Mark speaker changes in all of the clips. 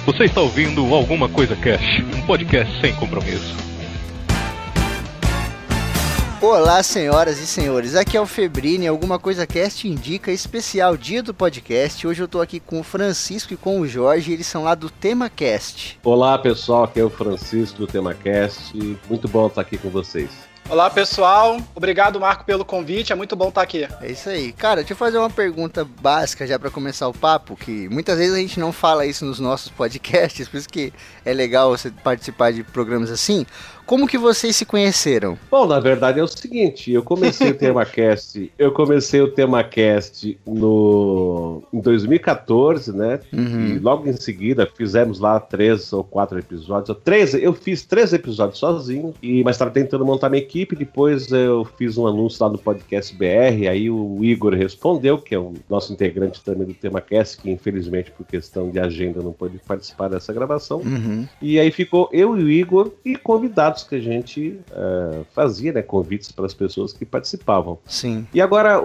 Speaker 1: Você está ouvindo Alguma Coisa Cast, um podcast sem compromisso.
Speaker 2: Olá, senhoras e senhores, aqui é o Febrini, Alguma Coisa Cast indica especial dia do podcast. Hoje eu tô aqui com o Francisco e com o Jorge, eles são lá do TemaCast.
Speaker 3: Olá pessoal, aqui é o Francisco do TemaCast, muito bom estar aqui com vocês.
Speaker 4: Olá pessoal, obrigado Marco pelo convite, é muito bom estar aqui.
Speaker 2: É isso aí, cara, deixa eu fazer uma pergunta básica já pra começar o papo, que muitas vezes a gente não fala isso nos nossos podcasts, por isso que é legal você participar de programas assim. Como que vocês se conheceram?
Speaker 3: Bom, na verdade é o seguinte, eu comecei o TemaCast em 2014, né? E logo em seguida fizemos lá 3 ou 4 episódios. Eu fiz 3 episódios sozinho, mas estava tentando montar minha equipe. Depois eu fiz um anúncio lá no Podcast BR, aí o Igor respondeu, que é o nosso integrante também do TemaCast, que infelizmente por questão de agenda não pôde participar dessa gravação. E aí ficou eu e o Igor e convidados que a gente fazia, né, convites para as pessoas que participavam.
Speaker 2: Sim.
Speaker 3: E agora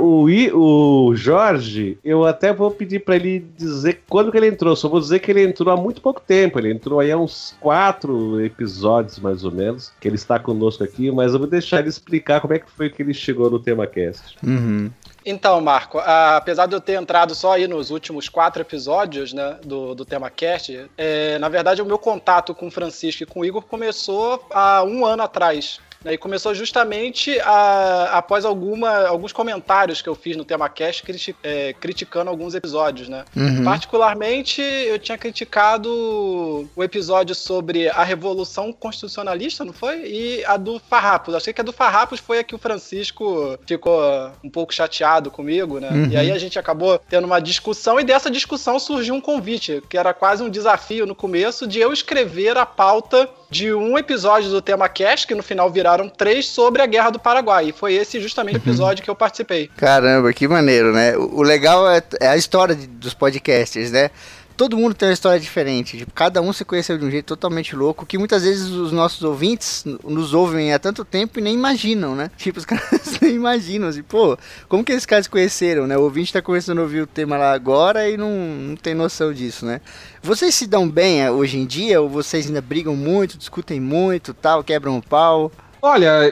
Speaker 3: o Jorge, eu até vou pedir para ele dizer quando que ele entrou. Só vou dizer que ele entrou há muito pouco tempo. Ele entrou aí há uns 4 episódios, mais ou menos, que ele está conosco aqui, mas eu vou deixar ele explicar como é que foi que ele chegou no TemaCast.
Speaker 4: Então, Marco, apesar de eu ter entrado só aí nos últimos 4 episódios, né, do TemaCast, na verdade o meu contato com o Francisco e com o Igor começou há 1 ano atrás. E começou justamente após alguns comentários que eu fiz no TemaCast criticando alguns episódios, né? Particularmente, eu tinha criticado o episódio sobre a Revolução Constitucionalista, não foi? E a do Farrapos. Achei que a do Farrapos foi a que o Francisco ficou um pouco chateado comigo, né? E aí a gente acabou tendo uma discussão, e dessa discussão surgiu um convite, que era quase um desafio no começo, de eu escrever a pauta de um episódio do TemaCast, que no final viraram 3, sobre a Guerra do Paraguai. E foi esse justamente o episódio que eu participei.
Speaker 2: Caramba, que maneiro, né? O legal é a história dos podcasters, né? Todo mundo tem uma história diferente, tipo, cada um se conheceu de um jeito totalmente louco, que muitas vezes os nossos ouvintes nos ouvem há tanto tempo e nem imaginam, né? Tipo, os caras nem imaginam, assim, pô, como que esses caras se conheceram, né? O ouvinte tá começando a ouvir o tema lá agora e não tem noção disso, né? Vocês se dão bem hoje em dia, ou vocês ainda brigam muito, discutem muito, tal, quebram o pau?
Speaker 3: Olha,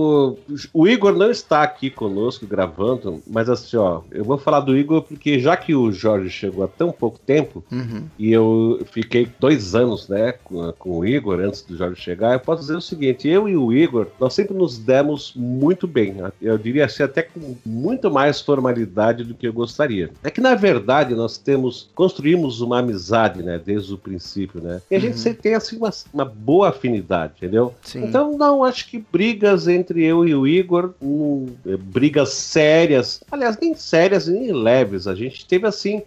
Speaker 3: o Igor não está aqui conosco gravando, mas assim, ó, eu vou falar do Igor porque já que o Jorge chegou há tão pouco tempo, e eu fiquei 2 anos, né, com o Igor antes do Jorge chegar, eu posso dizer o seguinte, eu e o Igor, nós sempre nos demos muito bem, eu diria assim, até com muito mais formalidade do que eu gostaria. É que na verdade nós construímos uma amizade, né, desde o princípio, né, e a gente sempre tem assim uma boa afinidade, entendeu?
Speaker 2: Sim.
Speaker 3: Então não, acho que brigas entre eu e o Igor, brigas sérias, aliás, nem sérias nem leves, a gente teve assim,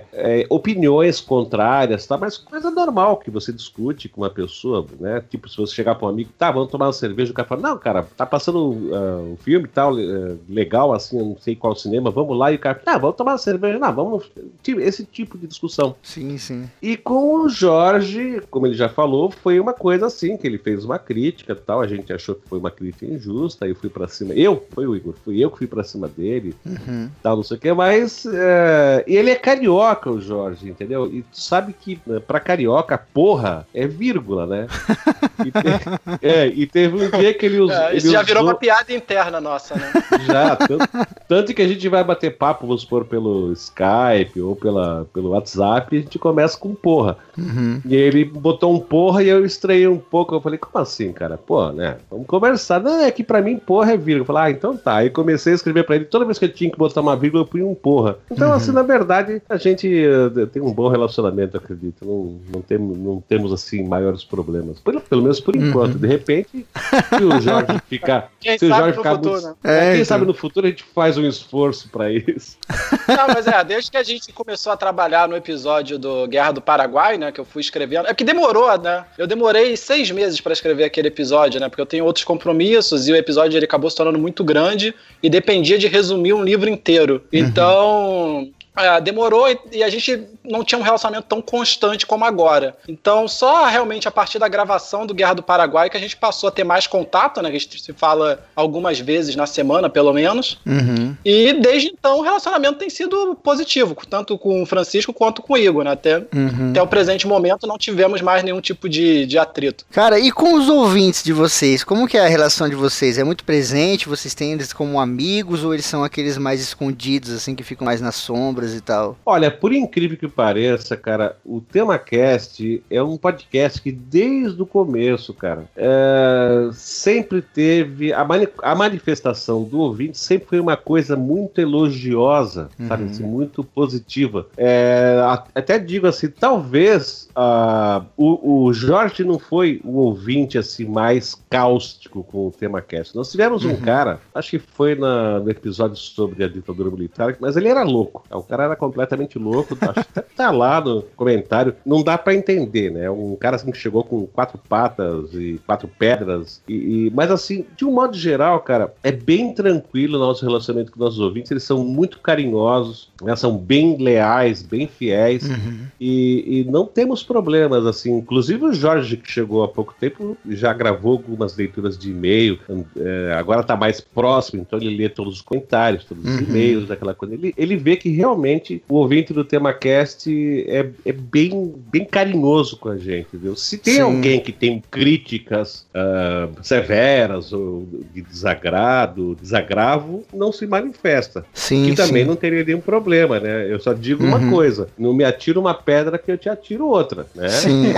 Speaker 3: opiniões contrárias, tá? Mas coisa normal que você discute com uma pessoa, né? Tipo, se você chegar para um amigo, tá, vamos tomar uma cerveja, o cara fala, não, cara, tá passando um filme e tal, legal, assim, eu não sei qual cinema, vamos lá, e o cara, tá, vamos tomar uma cerveja, não, vamos, esse tipo de discussão.
Speaker 2: Sim, sim.
Speaker 3: E com o Jorge, como ele já falou, foi uma coisa assim, que ele fez uma crítica e tal, a gente achou que foi uma crítica injusta, aí eu fui pra cima, foi o Igor, fui eu que fui pra cima dele, tal, não sei o que, mas ele é carioca, o Jorge, entendeu? E tu sabe que pra carioca, porra, é vírgula, né? E teve um dia que ele usou...
Speaker 4: Isso já virou uma piada interna nossa, né?
Speaker 3: Já, tanto que a gente vai bater papo, vamos supor, pelo Skype ou pelo WhatsApp, e a gente começa com porra. E ele botou um porra e eu estranhei um pouco, eu falei, como assim, cara? Pô, né? Vamos conversar. Não, é que pra mim porra é vírgula. Eu falei, então tá. Aí comecei a escrever pra ele, toda vez que eu tinha que botar uma vírgula, eu punha um porra. Então, assim, na verdade, a gente tem um bom relacionamento, eu acredito. Não temos, assim, maiores problemas. Pelo menos por enquanto. De repente, se o Jorge ficar...
Speaker 4: Quem sabe no futuro,
Speaker 3: muito, né? Quem sabe no futuro a gente faz um esforço pra isso.
Speaker 4: Não, mas desde que a gente começou a trabalhar no episódio do Guerra do Paraguai, né, que eu fui escrevendo, é que demorou, né? Eu demorei 6 meses pra escrever aquele episódio, né? Porque eu tenho outros compromissos e o episódio ele acabou se tornando muito grande e dependia de resumir um livro inteiro. Então, demorou e a gente não tinha um relacionamento tão constante como agora. Então, só realmente a partir da gravação do Guerra do Paraguai que a gente passou a ter mais contato, né? A gente se fala algumas vezes na semana, pelo menos. E desde então o relacionamento tem sido positivo, tanto com o Francisco quanto com o Igor, né? Até o presente momento não tivemos mais nenhum tipo de atrito.
Speaker 2: Cara, e com os ouvintes de vocês, como que é a relação de vocês? É muito presente? Vocês têm eles como amigos ou eles são aqueles mais escondidos, assim, que ficam mais nas sombras e tal?
Speaker 3: Olha, por incrível que pareça, cara, o TemaCast é um podcast que desde o começo, cara, sempre teve a manifestação do ouvinte sempre foi uma coisa muito elogiosa, sabe, assim, muito positiva. Até digo assim, talvez o Jorge não foi o ouvinte assim mais cáustico com o TemaCast. Nós tivemos um cara, acho que foi no episódio sobre a ditadura militar, mas ele era louco. O cara era completamente louco, acho que até tá lá no comentário. Não dá pra entender, né? Um cara assim que chegou com 4 patas e 4 pedras. Mas assim, de um modo geral, cara, é bem tranquilo o nosso relacionamento com nossos ouvintes. Eles são muito carinhosos, né? São bem leais, bem fiéis. E não temos problemas, assim. Inclusive o Jorge, que chegou há pouco tempo, já gravou algumas leituras de e-mail. Agora tá mais próximo, então ele lê todos os comentários, todos os e-mails, daquela coisa. Ele vê que realmente o ouvinte do TemaCast é bem carinhoso com a gente, entendeu? Se tem alguém que tem críticas severas ou de desagravo, não se manifesta. Que também não teria nenhum problema, né? Eu só digo uma coisa, não me atira uma pedra que eu te atiro outra, né?
Speaker 2: Sim,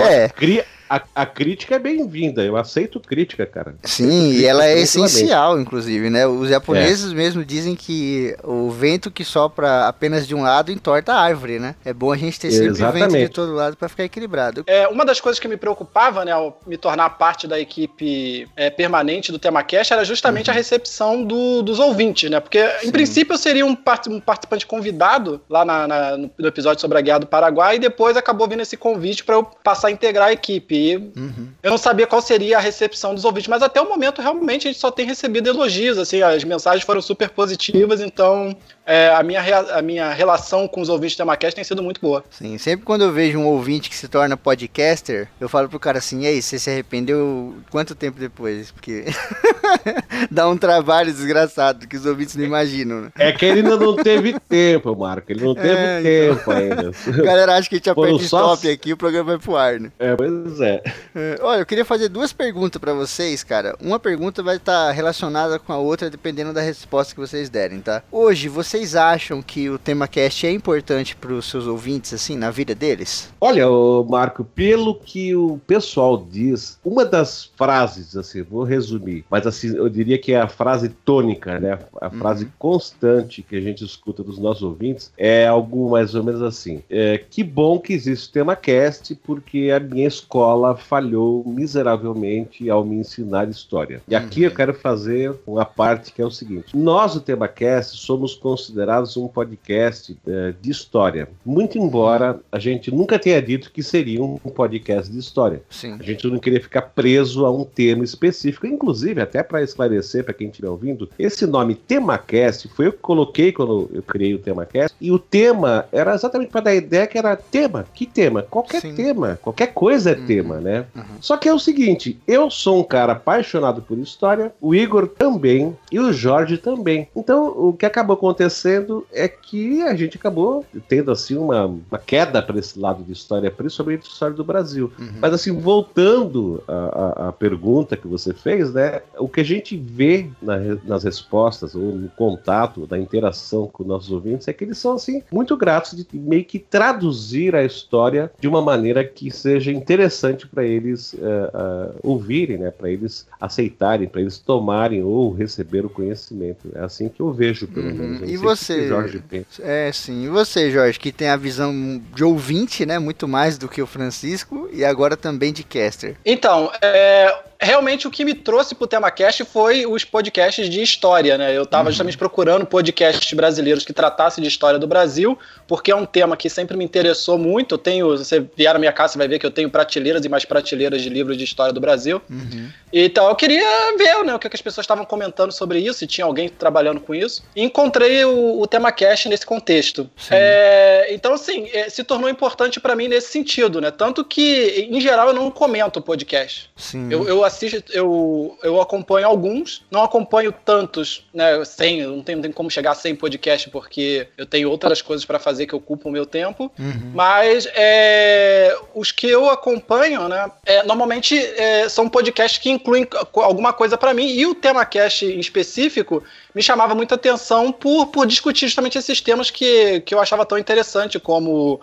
Speaker 3: A crítica é bem-vinda, eu aceito crítica, cara.
Speaker 2: Sim, e ela é essencial, inclusive, né? Os japoneses mesmo dizem que o vento que sopra apenas de um lado entorta a árvore, né? É bom a gente ter sempre vento de todo lado para ficar equilibrado.
Speaker 4: Uma das coisas que me preocupava, né, ao me tornar parte da equipe permanente do TemaCast era justamente a recepção dos ouvintes, né? Porque, em princípio, eu seria um participante convidado lá no episódio sobre a Guerra do Paraguai e depois acabou vindo esse convite para eu passar a integrar a equipe. Eu não sabia qual seria a recepção dos ouvintes, mas até o momento realmente a gente só tem recebido elogios, assim, as mensagens foram super positivas, então a minha relação com os ouvintes do TemaCast tem sido muito boa.
Speaker 2: Sim, sempre quando eu vejo um ouvinte que se torna podcaster, eu falo pro cara assim, e aí, você se arrependeu quanto tempo depois? Porque dá um trabalho desgraçado que os ouvintes não imaginam, né?
Speaker 3: É que ele ainda não teve tempo, Marco, ele não teve tempo ainda.
Speaker 2: A galera acha que a gente aperta stop aqui e o programa vai pro ar, né?
Speaker 3: Pois é.
Speaker 2: Olha, eu queria fazer 2 perguntas pra vocês, cara. Uma pergunta vai estar relacionada com a outra, dependendo da resposta que vocês derem, tá? Hoje, vocês acham que o TemaCast é importante pros seus ouvintes, assim, na vida deles?
Speaker 3: Olha, Marco, pelo que o pessoal diz, uma das frases, assim, vou resumir, mas assim, eu diria que é a frase tônica, né? A frase constante que a gente escuta dos nossos ouvintes é algo mais ou menos assim. Que bom que existe o TemaCast, porque a minha escola falhou miseravelmente ao me ensinar história. E aqui eu quero fazer uma parte que é o seguinte. Nós, o TemaCast, somos considerados um podcast de história. Muito embora a gente nunca tenha dito que seria um podcast de história.
Speaker 2: Sim.
Speaker 3: A gente não queria ficar preso a um tema específico. Inclusive, até para esclarecer para quem estiver ouvindo, esse nome TemaCast foi eu que coloquei quando eu criei o TemaCast. E o tema era exatamente para dar a ideia que era tema. Que tema? Qualquer tema. Qualquer coisa é tema, né? Só que é o seguinte, eu sou um cara apaixonado por história, o Igor também e o Jorge também. Então, o que acabou acontecendo é que a gente acabou tendo assim uma queda para esse lado de história, principalmente história do Brasil. Mas assim, voltando à pergunta que você fez, né? O que a gente vê nas respostas ou no contato, da interação com nossos ouvintes é que eles são assim muito gratos de meio que traduzir a história de uma maneira que seja interessante para eles ouvirem, né? Para eles aceitarem, para eles tomarem ou receber o conhecimento. É assim que eu vejo, pelo menos.
Speaker 2: E você, Jorge, pensa. Sim. E você, Jorge, que tem a visão de ouvinte, né? Muito mais do que o Francisco e agora também de caster.
Speaker 4: Então, realmente o que me trouxe pro TemaCast foi os podcasts de história, né? Eu tava justamente procurando podcasts brasileiros que tratassem de história do Brasil, porque é um tema que sempre me interessou muito. Você vier na minha casa, você vai ver que eu tenho prateleiras e mais prateleiras de livros de história do Brasil. Então eu queria ver, né, o que as pessoas estavam comentando sobre isso, se tinha alguém trabalhando com isso. E encontrei o TemaCast nesse contexto. Então, assim, se tornou importante pra mim nesse sentido, né? Tanto que, em geral, eu não comento podcast.
Speaker 2: Sim.
Speaker 4: Eu assisto, eu acompanho alguns, não acompanho tantos, né? Não tem como chegar a 100 podcast, porque eu tenho outras coisas pra fazer que ocupam o meu tempo. Mas os que eu acompanho, né? Normalmente são podcasts que incluem alguma coisa pra mim, e o TemaCast em específico me chamava muita atenção por discutir justamente esses temas que eu achava tão interessante, como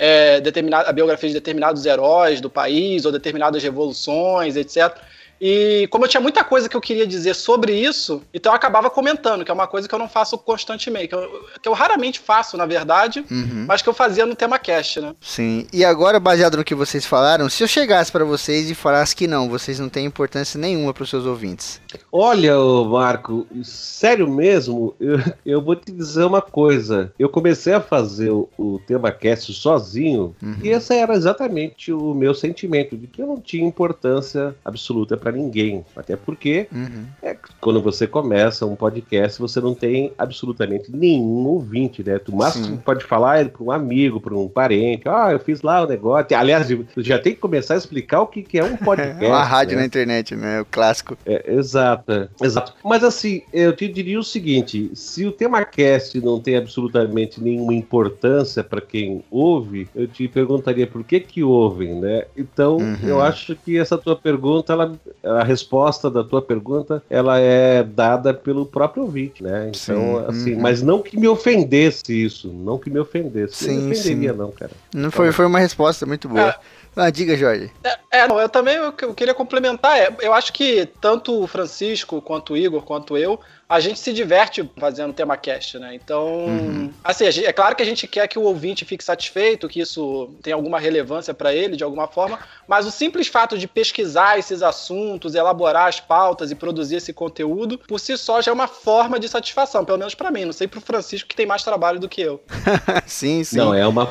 Speaker 4: a biografia de determinados heróis do país, ou determinadas revoluções, etc. E como eu tinha muita coisa que eu queria dizer sobre isso, então eu acabava comentando, que é uma coisa que eu não faço constantemente, que eu raramente faço, na verdade, mas que eu fazia no TemaCast, né?
Speaker 2: Sim, e agora, baseado no que vocês falaram, se eu chegasse pra vocês e falasse que não, vocês não têm importância nenhuma pros seus ouvintes.
Speaker 3: Olha, Marco, sério mesmo, eu vou te dizer uma coisa. Eu comecei a fazer o TemaCast sozinho, e esse era exatamente o meu sentimento, de que eu não tinha importância absoluta pra ninguém. Até porque quando você começa um podcast, você não tem absolutamente nenhum ouvinte, né? Tu máximo pode falar para um amigo, para um parente. Eu fiz lá o negócio. Aliás, tu já tem que começar a explicar o que é um podcast.
Speaker 2: Uma rádio, né? Na internet, né? O clássico.
Speaker 3: Exato. Mas assim, eu te diria o seguinte: se o TemaCast não tem absolutamente nenhuma importância para quem ouve, eu te perguntaria por que ouvem, né? Então, eu acho que essa tua pergunta, a resposta da tua pergunta, ela é dada pelo próprio ouvinte, né? Então, assim, mas não que me ofendesse isso, não que me ofendesse. Não me ofenderia, não, cara.
Speaker 2: Não foi uma resposta muito boa. Diga, Jorge.
Speaker 4: Eu também eu queria complementar. Eu acho que tanto o Francisco, quanto o Igor, quanto eu, a gente se diverte fazendo TemaCast, né? Então, assim, é claro que a gente quer que o ouvinte fique satisfeito, que isso tenha alguma relevância para ele, de alguma forma, mas o simples fato de pesquisar esses assuntos, elaborar as pautas e produzir esse conteúdo, por si só já é uma forma de satisfação, pelo menos para mim. Não sei pro Francisco, que tem mais trabalho do que eu.
Speaker 2: Sim.
Speaker 3: Não,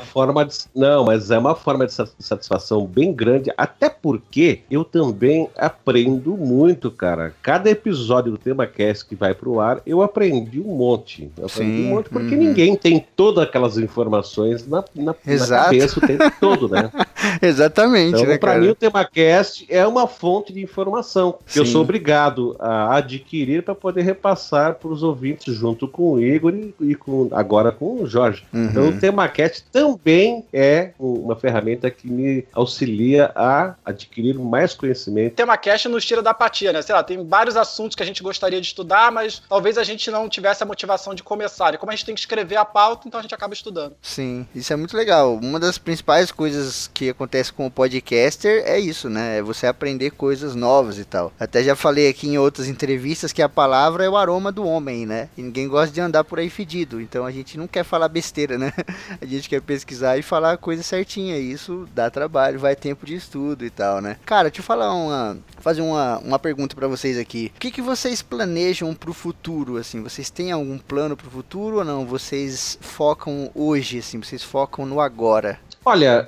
Speaker 3: mas é uma forma de satisfação bem grande, até porque eu também aprendo muito, cara. Cada episódio do TemaCast que vai pro ar, eu aprendi um monte. Porque ninguém tem todas aquelas informações na cabeça o tempo todo, né?
Speaker 2: Exatamente,
Speaker 3: então,
Speaker 2: né,
Speaker 3: pra mim o TemaCast é uma fonte de informação que eu sou obrigado a adquirir para poder repassar para os ouvintes junto com o Igor e agora com o Jorge. Então o TemaCast também é uma ferramenta que me auxilia a adquirir mais conhecimento.
Speaker 4: O TemaCast nos tira da apatia, né? Sei lá, tem vários assuntos que a gente gostaria de estudar, mas talvez a gente não tivesse a motivação de começar. E como a gente tem que escrever a pauta, então a gente acaba estudando.
Speaker 2: Sim, isso é muito legal. Uma das principais coisas que acontece com o podcaster é isso, né? É você aprender coisas novas e tal. Até já falei aqui em outras entrevistas que a palavra é o aroma do homem, né? E ninguém gosta de andar por aí fedido. Então a gente não quer falar besteira, né? A gente quer pesquisar e falar a coisa certinha. E isso dá trabalho, vai tempo de estudo e tal, né? Cara, deixa eu falar fazer uma pergunta pra vocês aqui. O que vocês planejam pro futuro, assim? Vocês têm algum plano pro futuro ou não? Vocês focam hoje, assim? Vocês focam no agora?
Speaker 3: Olha,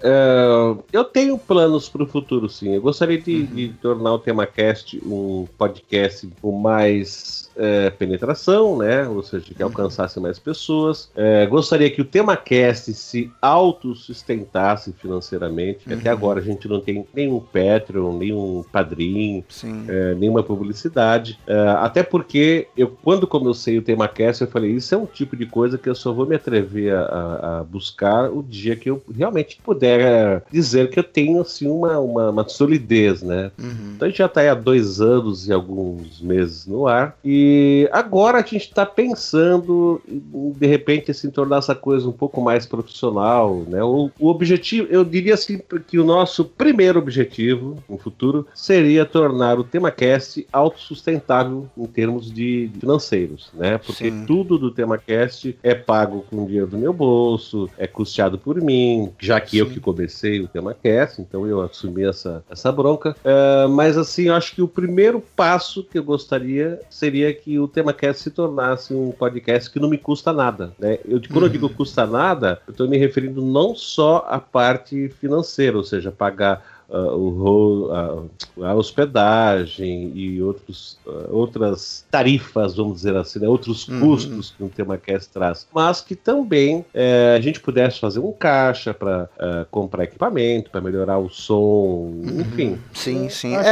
Speaker 3: eu tenho planos para o futuro, sim. Eu gostaria de tornar o TemaCast um podcast com mais penetração, né? Ou seja, que alcançasse mais pessoas. Gostaria que o TemaCast se autossustentasse financeiramente. Até agora a gente não tem nenhum Patreon, nenhum padrinho, nenhuma publicidade. Até porque quando comecei o TemaCast, eu falei, isso é um tipo de coisa que eu só vou me atrever a buscar o dia que eu realmente puder dizer que eu tenho assim uma solidez, né? Então a gente já está há 2 anos e alguns meses no ar, e agora a gente está pensando em, de repente, assim, tornar essa coisa um pouco mais profissional, né? O objetivo, eu diria assim, que o nosso primeiro objetivo no futuro seria tornar o TemaCast autossustentável em termos de financeiros, né? Porque tudo do TemaCast é pago com dinheiro do meu bolso, é custeado por mim, já que eu que comecei o TemaCast, então eu assumi essa bronca. Mas assim, eu acho que o primeiro passo que eu gostaria seria que o TemaCast se tornasse um podcast que não me custa nada, né? Quando eu digo custa nada, eu estou me referindo não só à parte financeira, ou seja, pagar a hospedagem e outras tarifas, vamos dizer assim, né? Outros custos que um TemaCast traz, mas que também a gente pudesse fazer um caixa para comprar equipamento, para melhorar o som, enfim.
Speaker 2: Sim.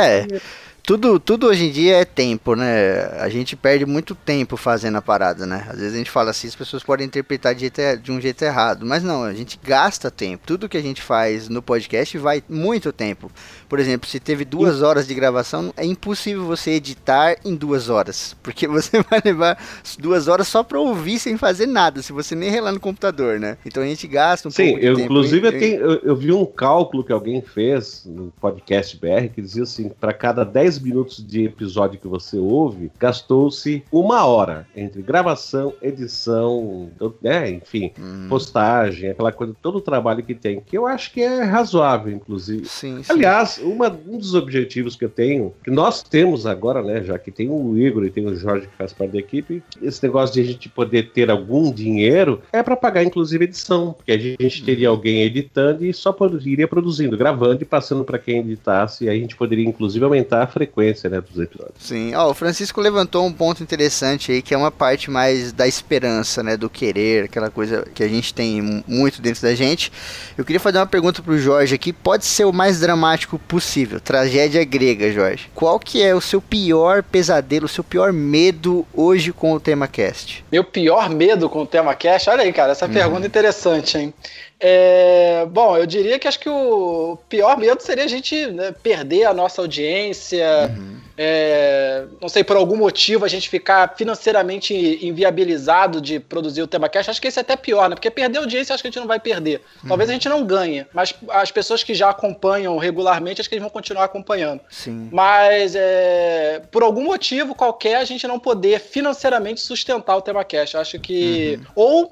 Speaker 2: Tudo hoje em dia é tempo, né? A gente perde muito tempo fazendo a parada, né? Às vezes a gente fala assim, as pessoas podem interpretar de um jeito errado, mas não, a gente gasta tempo. Tudo que a gente faz no podcast vai muito tempo. Por exemplo, se teve 2 horas de gravação, é impossível você editar em 2 horas, porque você vai levar 2 horas só pra ouvir sem fazer nada, se você nem relar no computador, né? Então a gente gasta um pouco de tempo.
Speaker 3: Inclusive eu vi um cálculo que alguém fez no podcast BR, que dizia assim, para cada 10 minutos de episódio que você ouve, gastou-se 1 hora entre gravação, edição, né, enfim, postagem, aquela coisa, todo o trabalho que tem, que eu acho que é razoável, inclusive.
Speaker 2: Sim.
Speaker 3: Aliás, um dos objetivos que eu tenho, que nós temos agora, né, já que tem o Igor e tem o Jorge que faz parte da equipe, esse negócio de a gente poder ter algum dinheiro é para pagar, inclusive, edição, porque a gente teria alguém editando e só iria produzindo, gravando e passando para quem editasse, e aí a gente poderia, inclusive, aumentar a frequência, né, dos episódios.
Speaker 2: Sim, o Francisco levantou um ponto interessante aí, que é uma parte mais da esperança, né, do querer, aquela coisa que a gente tem muito dentro da gente. Eu queria fazer uma pergunta pro Jorge aqui, pode ser o mais dramático possível, tragédia grega, Jorge. Qual que é o seu pior pesadelo, o seu pior medo hoje com o TemaCast?
Speaker 4: Meu pior medo com o TemaCast? Olha aí, cara, essa pergunta é interessante, hein? Bom, eu diria que acho que o pior medo seria a gente, né, perder a nossa audiência, não sei, por algum motivo a gente ficar financeiramente inviabilizado de produzir o TemaCast. Acho que esse é até pior, né? Porque perder a audiência acho que a gente não vai perder. Talvez a gente não ganhe, mas as pessoas que já acompanham regularmente, acho que eles vão continuar acompanhando.
Speaker 2: Sim.
Speaker 4: Mas por algum motivo qualquer, a gente não poder financeiramente sustentar o TemaCast. Acho que ou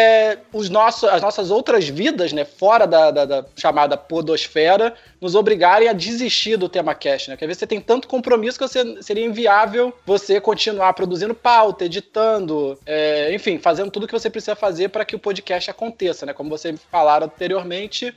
Speaker 4: as nossas outras vidas, né, fora da chamada podosfera, nos obrigarem a desistir do TemaCast, né? Porque às vezes você tem tanto compromisso que seria inviável você continuar produzindo pauta, editando, enfim, fazendo tudo que você precisa fazer para que o podcast aconteça, né? Como você falaram anteriormente,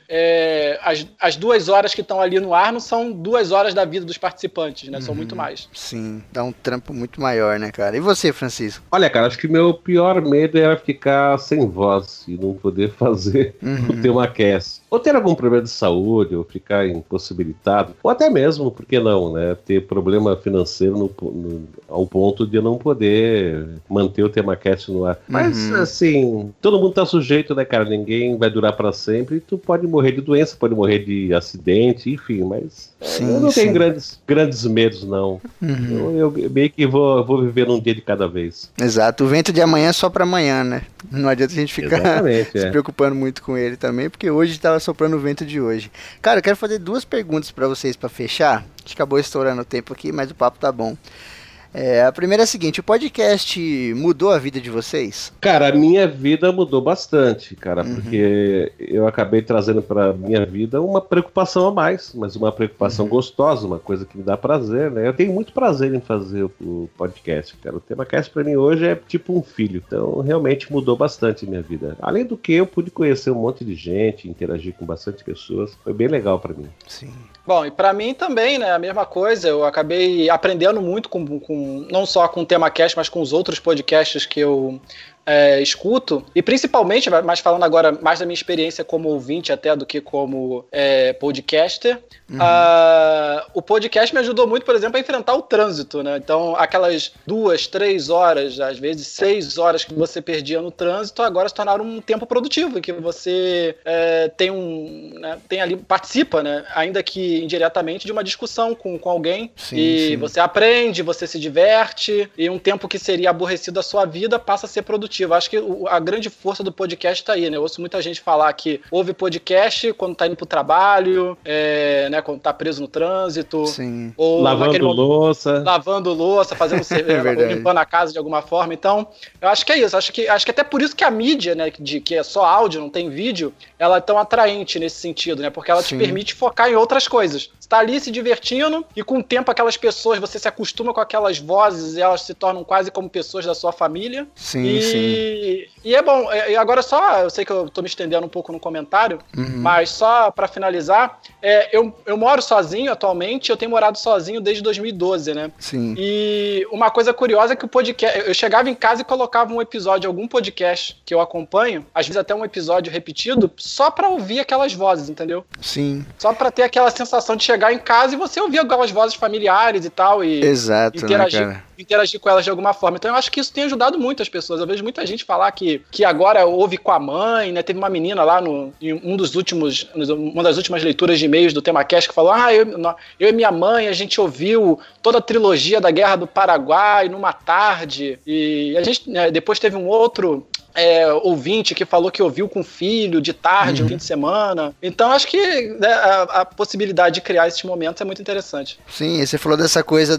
Speaker 4: as 2 horas que estão ali no ar não são 2 horas da vida dos participantes, né? São muito mais.
Speaker 2: Sim, dá um trampo muito maior, né, cara? E você, Francisco?
Speaker 3: Olha, cara, acho que meu pior medo era ficar sem voz e não poder fazer o TemaCast. Ou ter algum problema de saúde, ou ficar impossibilitado, ou até mesmo, por que não, né, ter problema financeiro ao ponto de eu não poder manter o TemaCast no ar. Mas, assim, todo mundo tá sujeito, né, cara? Ninguém vai durar pra sempre. Tu pode morrer de doença, pode morrer de acidente, enfim, mas eu não tenho grandes medos, não. Eu meio que vou viver um dia de cada vez.
Speaker 2: Exato. O vento de amanhã é só pra amanhã, né? Não adianta a gente ficar se preocupando muito com ele também, porque hoje tava soprando o vento de hoje. Cara, eu quero fazer 2 perguntas pra vocês pra fechar. A gente acabou estourando o tempo aqui, mas o papo tá bom. A primeira é a seguinte, o podcast mudou a vida de vocês?
Speaker 3: Cara, a minha vida mudou bastante, cara, porque eu acabei trazendo pra minha vida uma preocupação a mais, mas uma preocupação gostosa, uma coisa que me dá prazer, né? Eu tenho muito prazer em fazer o podcast, cara. O TemaCast pra mim hoje é tipo um filho, então realmente mudou bastante a minha vida. Além do que eu pude conhecer um monte de gente, interagir com bastante pessoas, foi bem legal pra mim.
Speaker 2: Sim.
Speaker 4: Bom, e pra mim também, né, a mesma coisa, eu acabei aprendendo muito não só com o TemaCast, mas com os outros podcasts que eu escuto, e principalmente, mas falando agora mais da minha experiência como ouvinte até do que como podcaster, o podcast me ajudou muito, por exemplo, a enfrentar o trânsito, né? Então, aquelas 2, 3 horas, às vezes 6 horas que você perdia no trânsito, agora se tornaram um tempo produtivo, que você tem ali, participa, né? Ainda que indiretamente, de uma discussão com alguém, sim. Você aprende, você se diverte, e um tempo que seria aborrecido da sua vida passa a ser produtivo. Acho que a grande força do podcast tá aí, né? Eu ouço muita gente falar que ouve podcast quando tá indo pro trabalho, né? Quando tá preso no trânsito. Sim. Ou
Speaker 3: lavando
Speaker 4: louça, fazendo cerveja, limpando a casa de alguma forma. Então, eu acho que é isso. Acho que até por isso que a mídia, né? Que é só áudio, não tem vídeo, ela é tão atraente nesse sentido, né? Porque ela te permite focar em outras coisas. Você tá ali se divertindo e com o tempo aquelas pessoas, você se acostuma com aquelas vozes e elas se tornam quase como pessoas da sua família.
Speaker 2: Sim.
Speaker 4: E é bom, e agora só, eu sei que eu tô me estendendo um pouco no comentário, mas só pra finalizar, Eu moro sozinho atualmente, eu tenho morado sozinho desde 2012, né?
Speaker 2: Sim.
Speaker 4: E uma coisa curiosa é que o podcast... Eu chegava em casa e colocava um episódio, algum podcast que eu acompanho, às vezes até um episódio repetido, só pra ouvir aquelas vozes, entendeu?
Speaker 2: Sim.
Speaker 4: Só pra ter aquela sensação de chegar em casa e você ouvir aquelas vozes familiares e tal, e
Speaker 2: Exato,
Speaker 4: interagir com elas de alguma forma. Então eu acho que isso tem ajudado muito as pessoas. Eu vejo muita gente falar que agora ouve com a mãe, né? Teve uma menina lá em uma das últimas leituras de e-mails do TemaCast que falou: eu e minha mãe, a gente ouviu toda a trilogia da Guerra do Paraguai numa tarde. E a gente depois teve um outro ouvinte que falou que ouviu com o filho de tarde, um fim de semana. Então acho que a possibilidade de criar esses momentos é muito interessante.
Speaker 2: Sim, você falou dessa coisa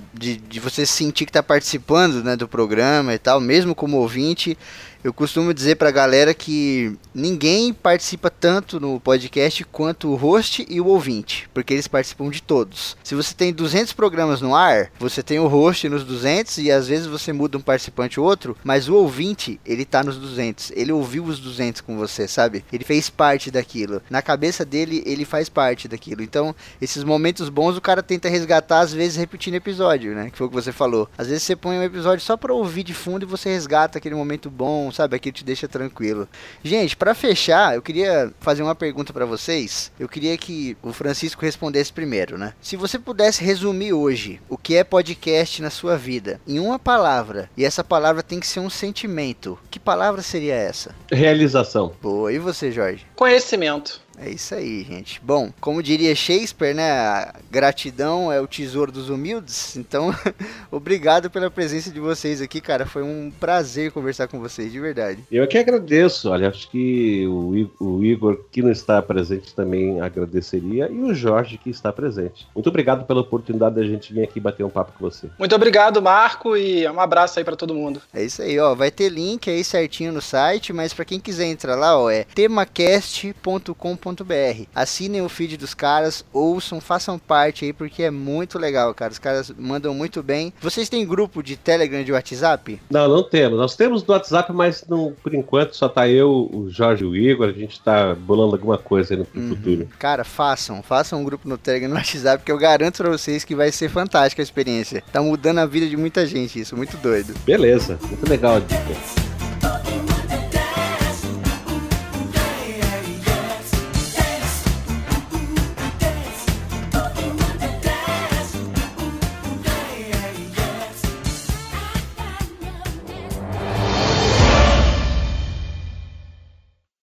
Speaker 2: de você sentir que tá participando, né, do programa e tal, mesmo como ouvinte. Eu costumo dizer pra galera que ninguém participa tanto no podcast quanto o host e o ouvinte, porque eles participam de todos. Se você tem 200 programas no ar, você tem o host nos 200 e às vezes você muda um participante ou outro, mas o ouvinte, ele tá nos 200. Ele ouviu os 200 com você, sabe? Ele fez parte daquilo. Na cabeça dele, ele faz parte daquilo. Então, esses momentos bons o cara tenta resgatar, às vezes repetindo episódio, né? Que foi o que você falou. Às vezes você põe um episódio só pra ouvir de fundo e você resgata aquele momento bom, sabe? Aquilo te deixa tranquilo. Gente, pra fechar, eu queria fazer uma pergunta pra vocês. Eu queria que o Francisco respondesse primeiro, né? Se você pudesse resumir hoje o que é podcast na sua vida em uma palavra, e essa palavra tem que ser um sentimento, que palavra seria essa?
Speaker 3: Realização.
Speaker 2: Boa, e você, Jorge?
Speaker 4: Conhecimento.
Speaker 2: É isso aí, gente. Bom, como diria Shakespeare, né? A gratidão é o tesouro dos humildes. Então, obrigado pela presença de vocês aqui, cara. Foi um prazer conversar com vocês, de verdade.
Speaker 3: Eu que agradeço. Olha, acho que o Igor, que não está presente, também agradeceria. E o Jorge, que está presente. Muito obrigado pela oportunidade da gente vir aqui bater um papo com você.
Speaker 4: Muito obrigado, Marco, e um abraço aí pra todo mundo.
Speaker 2: É isso aí, ó. Vai ter link aí certinho no site, mas pra quem quiser entrar lá, ó, é temacast.com.br. Assinem o feed dos caras, ouçam, façam parte aí, porque é muito legal, cara. Os caras mandam muito bem. Vocês têm grupo de Telegram e de WhatsApp?
Speaker 3: Não temos. Nós temos do WhatsApp, mas não, por enquanto só tá eu, o Jorge e o Igor. A gente tá bolando alguma coisa aí no futuro.
Speaker 2: Cara, façam um grupo no Telegram e no WhatsApp, porque eu garanto pra vocês que vai ser fantástica a experiência. Tá mudando a vida de muita gente isso, muito doido.
Speaker 3: Beleza, muito legal a dica.